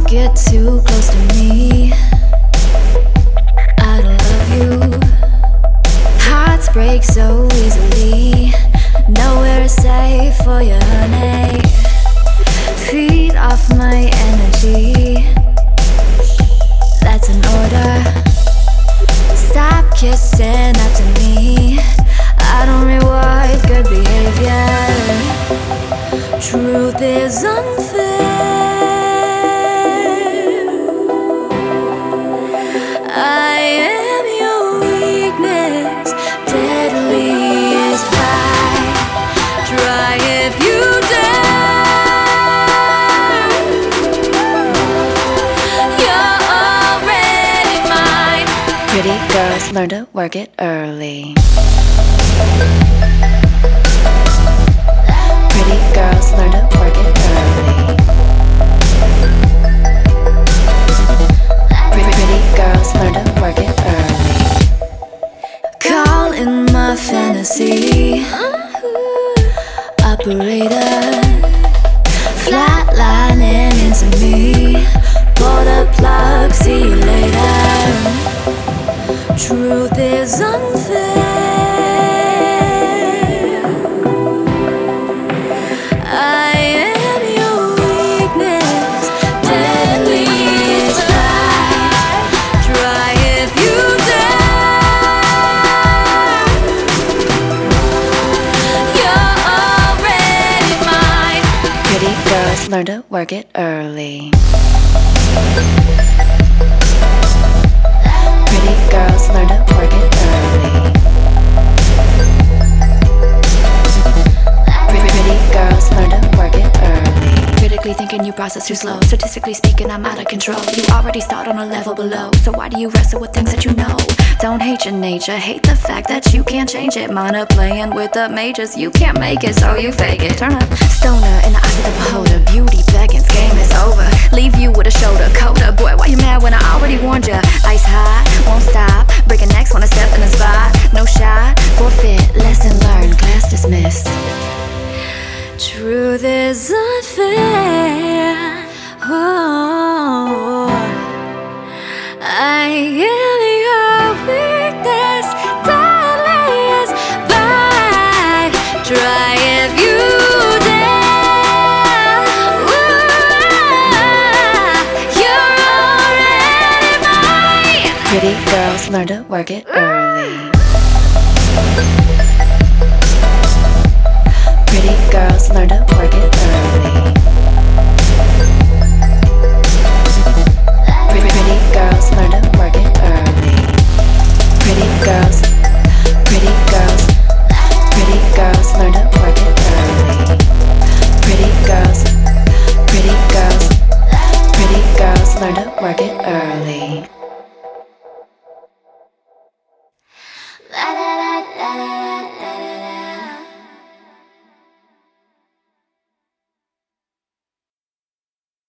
get too close to me. I don't love you. Hearts break so easily. Nowhere safe for you, honey. Feed off my energy. That's an order. Stop kissing up to me. I don't reward good behavior. Truth is unfair. I am your weakness, deadliest fight. Try if you dare. You're already mine. Pretty girls learn to work it early. Pretty girls learn to work it early. Pretty girls learn to work it early. Call in my fantasy operator, flatlining into me. Pull the plug, see you later. Truth is unfair. I am your weakness, deadliest fight. Try if you dare. You're already mine. Pretty girls learn to work it early. Pretty girls learn to work it early. Pretty girls learn to work it early. Critically thinking you process too slow. Statistically speaking, I'm out of control. You already start on a level below. So why do you wrestle with things that you know? Don't hate your nature, hate the fact that you can't change it. Minor playing with the majors, you can't make it, so you fake it. Turn up, stoner in the eyes of the beholder. Beauty beckons, game is over. Leave you with a shoulder coda. Boy, why you mad when I already warned ya? Ice high, won't stop. Breaking necks when I step in the spot. No shot, forfeit, lesson learned, class dismissed. Truth is unfair. Oh, I am your weakness, deadliest vibe. Try if you dare. You're already mine. Pretty girls learn to work it early.